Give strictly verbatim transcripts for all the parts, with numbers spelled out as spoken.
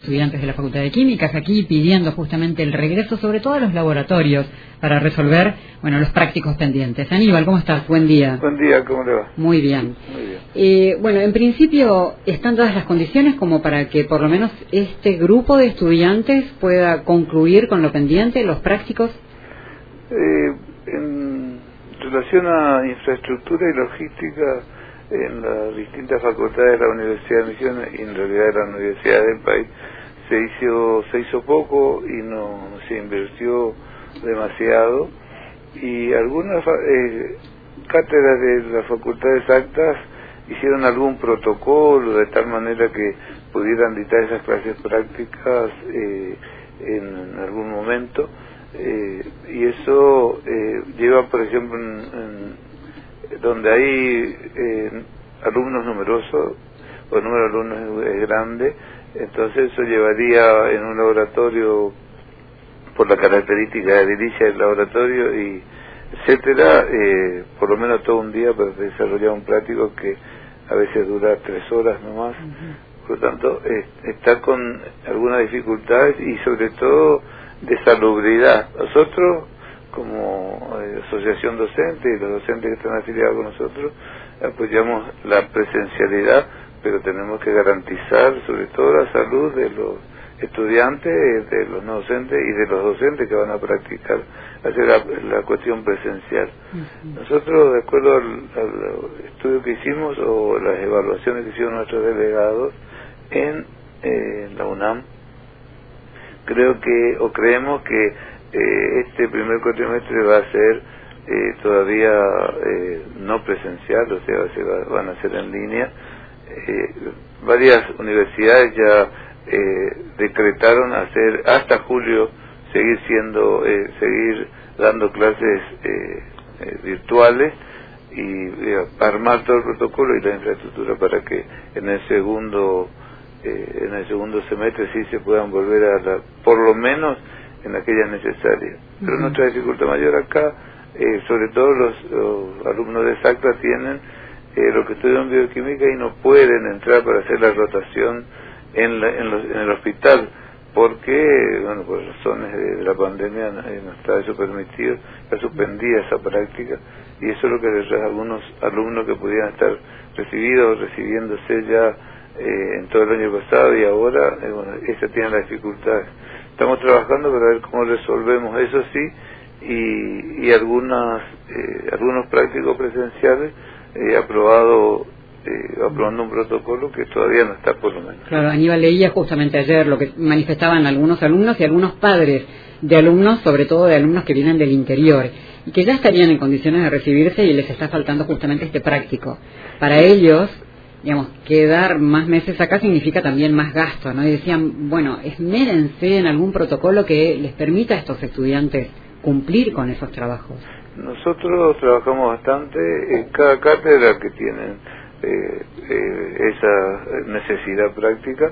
Estudiantes de la Facultad de Químicas aquí pidiendo justamente el regreso, sobre todo a los laboratorios, para resolver, bueno, los prácticos pendientes. Aníbal, ¿cómo estás? Buen día. Buen día, ¿cómo le va? Muy bien. Muy bien. Eh, bueno, en principio están todas las condiciones como para que por lo menos este grupo de estudiantes pueda concluir con lo pendiente, los prácticos. Eh, en relación a infraestructura y logística en las distintas facultades de la Universidad de Misiones y en realidad de las universidades del país, se hizo se hizo poco y no se invirtió demasiado, y algunas eh, cátedras de las facultades exactas hicieron algún protocolo de tal manera que pudieran dictar esas clases prácticas eh, en algún momento, eh, y eso eh, lleva, por ejemplo, en, en donde hay eh, alumnos numerosos o el número de alumnos es grande, entonces eso llevaría en un laboratorio, por la característica de diligencia del laboratorio y etcétera, eh, por lo menos todo un día para desarrollar un práctico que a veces dura tres horas nomás. Uh-huh. Por lo tanto, eh, está con algunas dificultades y sobre todo de salubridad. Nosotros, como eh, asociación docente y los docentes que están afiliados con nosotros, apoyamos la presencialidad, pero tenemos que garantizar sobre todo la salud de los estudiantes, de los no docentes y de los docentes que van a practicar, hacer la, la cuestión presencial. Uh-huh. Nosotros, de acuerdo al, al estudio que hicimos o las evaluaciones que hicieron nuestros delegados en eh, la UNAM, creo que, o creemos que eh, este primer cuatrimestre va a ser eh, todavía eh, no presencial, o sea, se va, van a ser en línea. Eh, varias universidades ya eh, decretaron hacer hasta julio seguir siendo eh, seguir dando clases eh, eh, virtuales y eh, armar todo el protocolo y la infraestructura para que en el segundo eh, en el segundo semestre sí se puedan volver a la, por lo menos en aquellas necesarias. Pero uh-huh. Nuestra dificultad mayor acá, eh, sobre todo los, los alumnos de exacta tienen eh, lo que estudian bioquímica y no pueden entrar para hacer la rotación en, la, en, los, en el hospital, porque, bueno, por razones de, de la pandemia no, no está eso permitido, está suspendida esa práctica, y eso es lo que detrás de algunos alumnos que pudieran estar recibidos o recibiéndose ya eh, en todo el año pasado y ahora, eh, bueno, esa tiene las dificultades. Estamos trabajando para ver cómo resolvemos eso sí, y, y algunas eh, algunos prácticos presenciales eh, aprobado eh, aprobando un protocolo que todavía no está, por lo menos. Claro, Aníbal, leía justamente ayer lo que manifestaban algunos alumnos y algunos padres de alumnos, sobre todo de alumnos que vienen del interior y que ya estarían en condiciones de recibirse y les está faltando justamente este práctico. Para ellos, digamos, quedar más meses acá significa también más gasto, ¿no? Y decían, bueno, esmérense en algún protocolo que les permita a estos estudiantes cumplir con esos trabajos. Nosotros trabajamos bastante en cada cátedra que tienen eh, eh, esa necesidad práctica.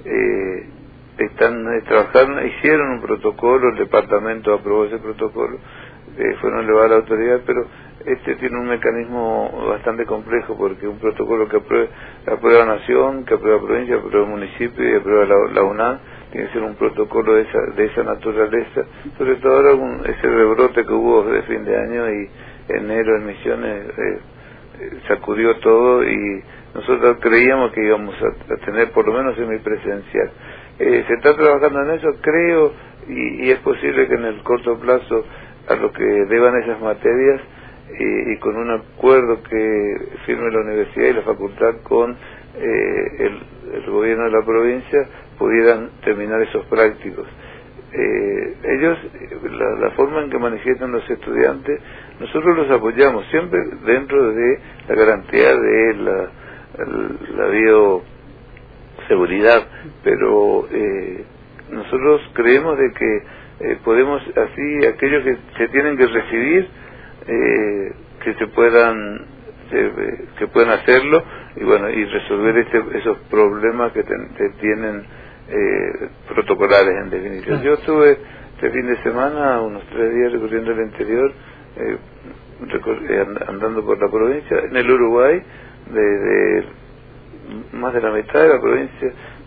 Eh, están eh, trabajando, hicieron un protocolo, el departamento aprobó ese protocolo, eh, fueron elevados a la autoridad, pero este tiene un mecanismo bastante complejo, porque un protocolo que apruebe, aprueba Nación, que aprueba provincia, aprueba municipio y aprueba la, la UNAM, tiene que ser un protocolo de esa, de esa naturaleza, sobre todo ahora un, ese rebrote que hubo de fin de año y enero en Misiones eh, eh, sacudió todo, y nosotros creíamos que íbamos a, a tener por lo menos semipresencial. Eh, se está trabajando en eso, creo, y, y es posible que en el corto plazo a lo que deban esas materias, y, y con un acuerdo que firme la universidad y la facultad con eh, el, el gobierno de la provincia, pudieran terminar esos prácticos. Eh, ellos, la, la forma en que manifiestan los estudiantes, nosotros los apoyamos siempre dentro de la garantía de la, la bioseguridad, pero eh, nosotros creemos de que eh, podemos así, aquellos que se tienen que recibir, eh, que se puedan se, que puedan hacerlo y bueno, y resolver este, esos problemas que, ten, que tienen eh, protocolares en definición. Yo estuve este fin de semana unos tres días recorriendo el interior, eh, recor eh, andando por la provincia, en el Uruguay, desde más de la mitad de la provincia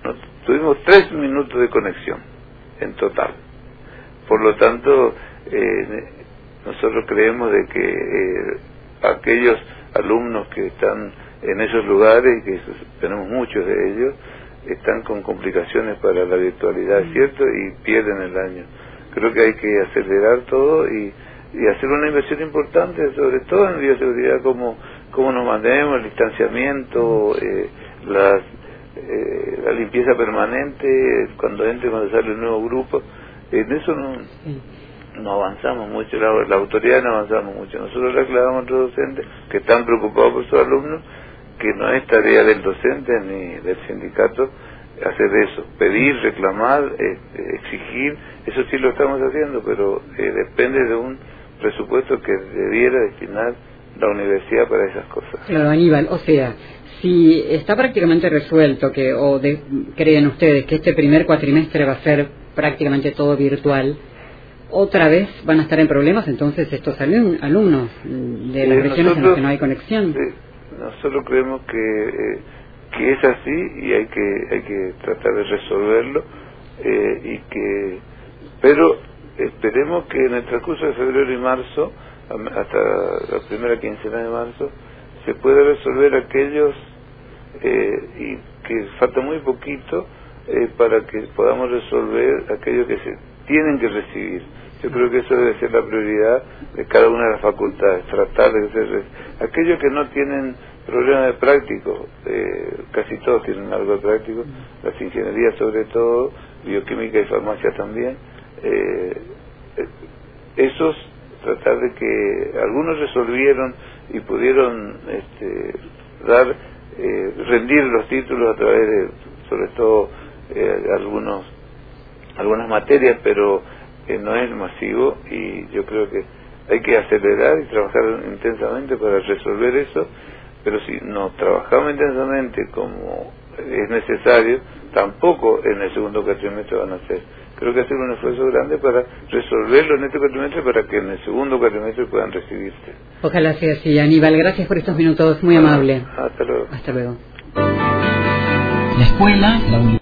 no, tuvimos tres minutos de conexión en total. Por lo tanto, eh, nosotros creemos de que eh, aquellos alumnos que están en esos lugares, y que tenemos muchos de ellos, están con complicaciones para la virtualidad, es cierto, y pierden el año. Creo que hay que acelerar todo y, y hacer una inversión importante, sobre todo en bioseguridad, como, como nos mantenemos, el distanciamiento, eh, las, eh, la limpieza permanente, cuando entre, cuando sale un nuevo grupo. En eso no, no avanzamos mucho, la, la autoridad no avanzamos mucho. Nosotros reclamamos a otros docentes que están preocupados por sus alumnos, que no es tarea del docente ni del sindicato hacer eso, pedir, reclamar, eh, exigir, eso sí lo estamos haciendo, pero eh, depende de un presupuesto que debiera destinar la universidad para esas cosas. Claro, Aníbal, o sea, si está prácticamente resuelto, que o de, creen ustedes que este primer cuatrimestre va a ser prácticamente todo virtual, otra vez van a estar en problemas entonces estos alum alumnos de las eh, regiones en las que no hay conexión. Eh, nosotros creemos que eh, que es así y hay que hay que tratar de resolverlo, eh, y que pero esperemos que en el transcurso de febrero y marzo, hasta la primera quincena de marzo, se pueda resolver aquellos, eh, y que falta muy poquito eh, para que podamos resolver aquellos que se tienen que recibir. Yo creo que eso debe ser la prioridad de cada una de las facultades, tratar de hacer aquellos que no tienen problemas de práctico, eh, casi todos tienen algo de práctico, las ingenierías sobre todo, bioquímica y farmacia también, eh, esos tratar de que algunos resolvieron y pudieron este, dar, eh, rendir los títulos a través de, sobre todo, eh, algunos algunas materias, pero eh, no es masivo, y yo creo que hay que acelerar y trabajar intensamente para resolver eso. Pero si no trabajamos intensamente como es necesario, tampoco en el segundo cuatrimestre van a hacer. Creo que hacer un esfuerzo grande para resolverlo en este cuatrimestre, para que en el segundo cuatrimestre puedan recibirse. Ojalá sea así. Aníbal, gracias por estos minutos, muy Bueno, amable. hasta luego. Hasta luego. La escuela, la